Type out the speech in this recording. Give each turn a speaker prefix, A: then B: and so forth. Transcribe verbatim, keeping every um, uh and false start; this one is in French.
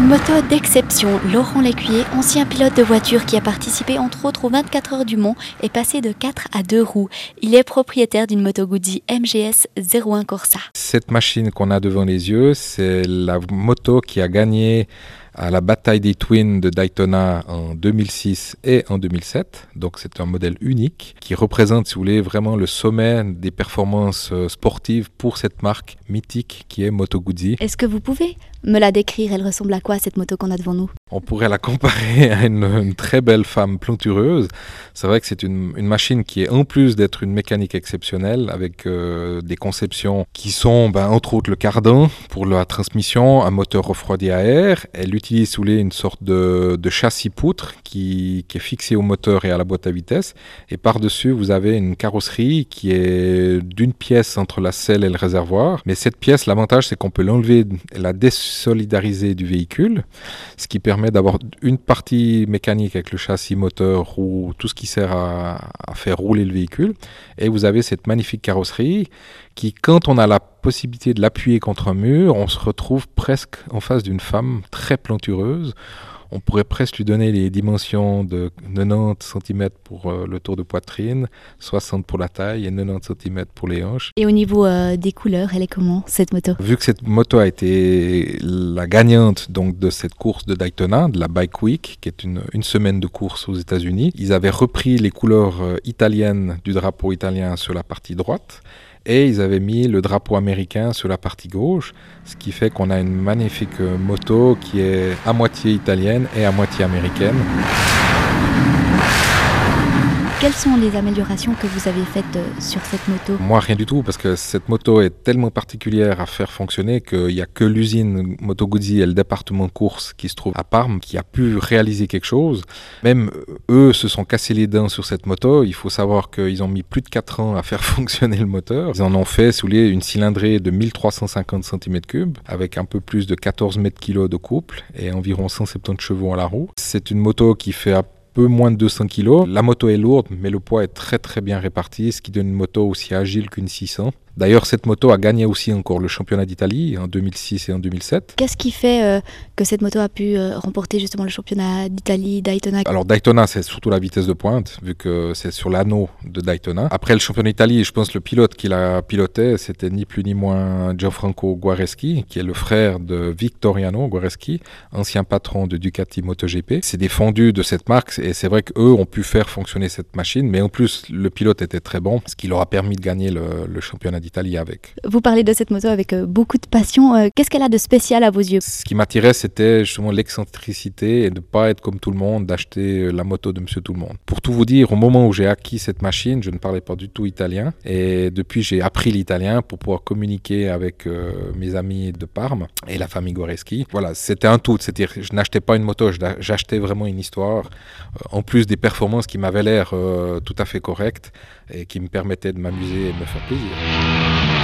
A: Une moto d'exception, Laurent Lécuyer, ancien pilote de voiture qui a participé entre autres aux vingt-quatre heures du Mans, est passé de quatre à deux roues. Il est propriétaire d'une moto Guzzi M G S zéro un Corsa.
B: Cette machine qu'on a devant les yeux, c'est la moto qui a gagné à la bataille des Twins de Daytona en deux mille six et en deux mille sept. Donc c'est un modèle unique qui représente, si vous voulez, vraiment le sommet des performances sportives pour cette marque mythique qui est Moto Guzzi.
A: Est-ce que vous pouvez me la décrire? Elle ressemble à quoi cette moto qu'on a devant nous?
B: On pourrait la comparer à une, une très belle femme plantureuse. C'est vrai que c'est une, une machine qui est, en plus d'être une mécanique exceptionnelle, avec euh, des conceptions qui sont, ben, entre autres, le cardan pour la transmission, un moteur refroidi à air. Elle utilise, si vous voulez, une sorte de, de châssis poutre qui, qui est fixé au moteur et à la boîte à vitesse. Et par-dessus, vous avez une carrosserie qui est d'une pièce entre la selle et le réservoir. Mais cette pièce, l'avantage, c'est qu'on peut l'enlever et la désolidariser du véhicule, ce qui permet d'avoir une partie mécanique avec le châssis, moteur ou tout ce qui sert à, à faire rouler le véhicule. Et vous avez cette magnifique carrosserie qui, quand on a la possibilité de l'appuyer contre un mur, on se retrouve presque en face d'une femme très plantureuse. On pourrait presque lui donner les dimensions de quatre-vingt-dix centimètres pour euh, le tour de poitrine, soixante pour la taille et quatre-vingt-dix centimètres pour les hanches.
A: Et au niveau euh, des couleurs, elle est comment cette moto?
B: Vu que cette moto a été la gagnante donc, de cette course de Daytona, de la Bike Week, qui est une, une semaine de course aux États-Unis, ils avaient repris les couleurs euh, italiennes du drapeau italien sur la partie droite. Et ils avaient mis le drapeau américain sur la partie gauche, ce qui fait qu'on a une magnifique moto qui est à moitié italienne et à moitié américaine.
A: Quelles sont les améliorations que vous avez faites sur cette moto?
B: Moi, rien du tout, parce que cette moto est tellement particulière à faire fonctionner qu'il n'y a que l'usine Moto Guzzi et le département course qui se trouve à Parme qui a pu réaliser quelque chose. Même eux se sont cassés les dents sur cette moto. Il faut savoir qu'ils ont mis plus de quatre ans à faire fonctionner le moteur. Ils en ont fait, si vous voulez, une cylindrée de mille trois cent cinquante centimètres cubes avec un peu plus de quatorze mètres kilos de couple et environ cent soixante-dix chevaux à la roue. C'est une moto qui fait à peu moins de deux cents kilos. La moto est lourde, mais le poids est très très bien réparti, ce qui donne une moto aussi agile qu'une six cents. D'ailleurs, cette moto a gagné aussi encore le championnat d'Italie en deux mille six et en deux mille sept.
A: Qu'est-ce qui fait euh, que cette moto a pu euh, remporter justement le championnat d'Italie, Daytona?
B: Alors Daytona, c'est surtout la vitesse de pointe, vu que c'est sur l'anneau de Daytona. Après le championnat d'Italie, je pense que le pilote qui l'a piloté, c'était ni plus ni moins Gianfranco Guareschi, qui est le frère de Vittoriano Guareschi, ancien patron de Ducati MotoGP. C'est des fondus de cette marque, et c'est vrai qu'eux ont pu faire fonctionner cette machine, mais en plus, le pilote était très bon, ce qui leur a permis de gagner le, le championnat d'Italie avec.
A: Vous parlez de cette moto avec euh, beaucoup de passion. Euh, qu'est-ce qu'elle a de spécial à vos yeux?
B: Ce qui m'attirait, c'était justement l'excentricité et de ne pas être comme tout le monde, d'acheter la moto de Monsieur Tout le Monde. Pour tout vous dire, au moment où j'ai acquis cette machine, je ne parlais pas du tout italien. Et depuis, j'ai appris l'italien pour pouvoir communiquer avec euh, mes amis de Parme et la famille Guareschi. Voilà, c'était un tout. C'est-à-dire, je n'achetais pas une moto, j'achetais vraiment une histoire. Euh, en plus des performances qui m'avaient l'air euh, tout à fait correctes et qui me permettaient de m'amuser et de me faire plaisir.